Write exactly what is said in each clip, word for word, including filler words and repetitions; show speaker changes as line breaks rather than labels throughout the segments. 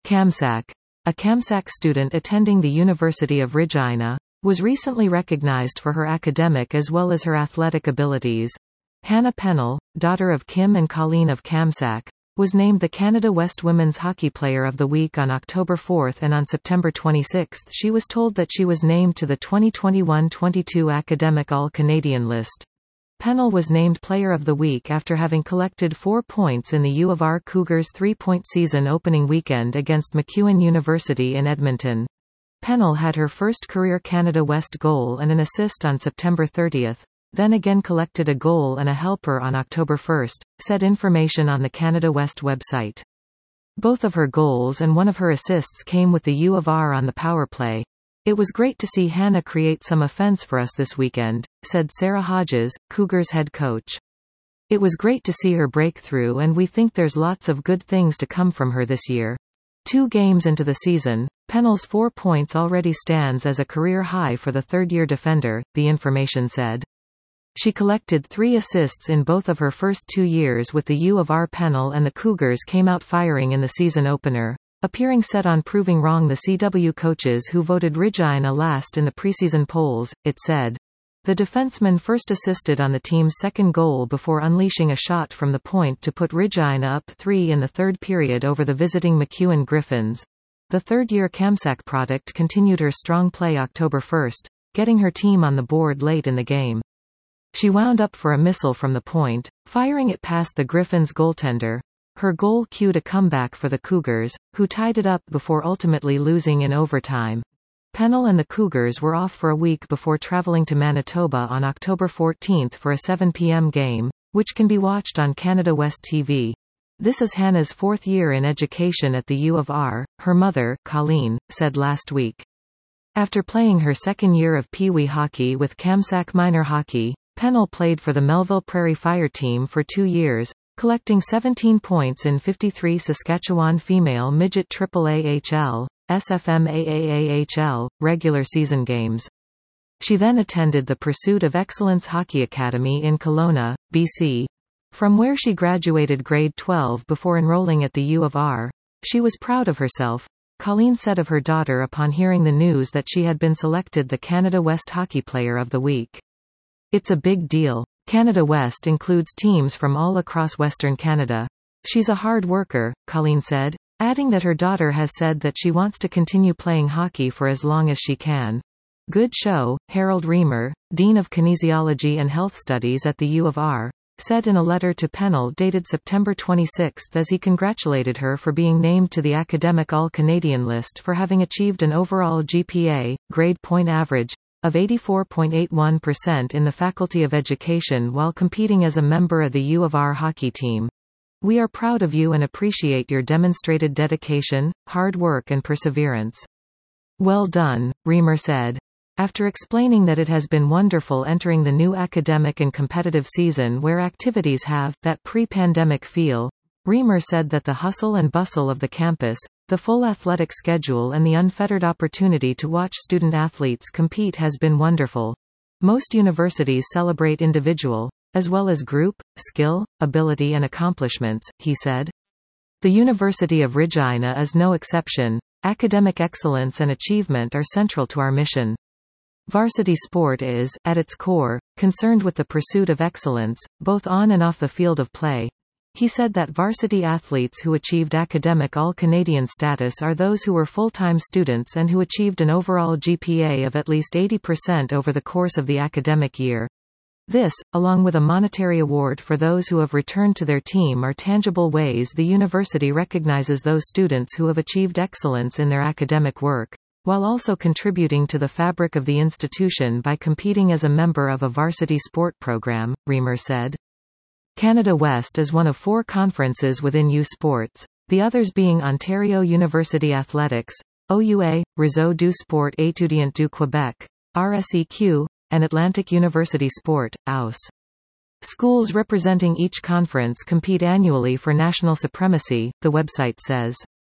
Kamsack, a Kamsack student attending the University of Regina, was recently recognized for her academic as well as her athletic abilities. Hannah Pennell, daughter of Kim and Colleen of Kamsack, was named the Canada West Women's Hockey Player of the Week on October fourth, and on September twenty-sixth she was told that she was named to the twenty twenty-one twenty-two Academic All-Canadian list. Pennell was named Player of the Week after having collected four points in the U of R Cougars' three-point season opening weekend against MacEwan University in Edmonton. Pennell had her first career Canada West goal and an assist on September thirtieth, then again collected a goal and a helper on October first, said information on the Canada West website. Both of her goals and one of her assists came with the U of R on the power play. It was great to see Hannah create some offense for us this weekend, said Sarah Hodges, Cougars head coach. It was great to see her break through, and we think there's lots of good things to come from her this year. Two games into the season, Pennell's four points already stands as a career high for the third-year defender, the information said. She collected three assists in both of her first two years with the U of R. Pennell and the Cougars came out firing in the season opener, appearing set on proving wrong the C W coaches who voted Regina last in the preseason polls, it said. The defenseman first assisted on the team's second goal before unleashing a shot from the point to put Regina up three in the third period over the visiting MacEwan Griffins. The third-year Kamsack product continued her strong play October first, getting her team on the board late in the game. She wound up for a missile from the point, firing it past the Griffins' goaltender. Her goal cued a comeback for the Cougars, who tied it up before ultimately losing in overtime. Pennell and the Cougars were off for a week before traveling to Manitoba on October fourteenth for a seven p m game, which can be watched on Canada West T V. This is Hannah's fourth year in education at the U of R, her mother, Colleen, said last week. After playing her second year of Pee Wee hockey with Kamsack Minor Hockey, Pennell played for the Melville Prairie Fire team for two years, collecting seventeen points in fifty-three Saskatchewan Female Midget triple A H L, S F M A A A H L, regular season games. She then attended the Pursuit of Excellence Hockey Academy in Kelowna, B C. From where she graduated grade twelve before enrolling at the U of R. She was proud of herself, Colleen said of her daughter upon hearing the news that she had been selected the Canada West Hockey Player of the Week. It's a big deal. Canada West includes teams from all across Western Canada. She's a hard worker, Colleen said, adding that her daughter has said that she wants to continue playing hockey for as long as she can. Good show, Harold Reamer, Dean of Kinesiology and Health Studies at the U of R, said in a letter to Pennell dated September twenty-sixth as he congratulated her for being named to the Academic All-Canadian list for having achieved an overall G P A, grade point average, of eighty-four point eight one percent in the Faculty of Education while competing as a member of the U of R hockey team. We are proud of you and appreciate your demonstrated dedication, hard work and perseverance. Well done, Reamer said. After explaining that it has been wonderful entering the new academic and competitive season where activities have that pre-pandemic feel, Reamer said that the hustle and bustle of the campus, the full athletic schedule and the unfettered opportunity to watch student athletes compete has been wonderful. Most universities celebrate individual, as well as group, skill, ability and accomplishments, he said. The University of Regina is no exception. Academic excellence and achievement are central to our mission. Varsity sport is, at its core, concerned with the pursuit of excellence, both on and off the field of play. He said that varsity athletes who achieved academic all-Canadian status are those who were full-time students and who achieved an overall G P A of at least eighty percent over the course of the academic year. This, along with a monetary award for those who have returned to their team, are tangible ways the university recognizes those students who have achieved excellence in their academic work, while also contributing to the fabric of the institution by competing as a member of a varsity sport program, Reamer said. Canada West is one of four conferences within U Sports, the others being Ontario University Athletics, O U A, Réseau du Sport Étudiant du Québec, R S E Q, and Atlantic University Sport, A U S. Schools representing each conference compete annually for national supremacy, the website says.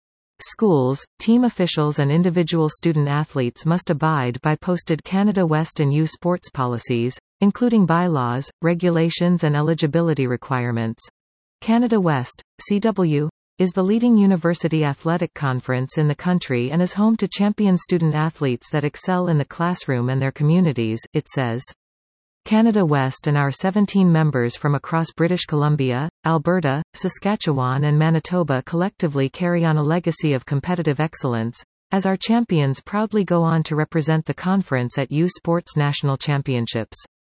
Schools, team officials and individual student athletes must abide by posted Canada West and U Sports policies, including bylaws, regulations and eligibility requirements. Canada West, C W, is the leading university athletic conference in the country and is home to champion student athletes that excel in the classroom and their communities, it says. Canada West and our seventeen members from across British Columbia, Alberta, Saskatchewan and Manitoba collectively carry on a legacy of competitive excellence, as our champions proudly go on to represent the conference at U Sports National Championships.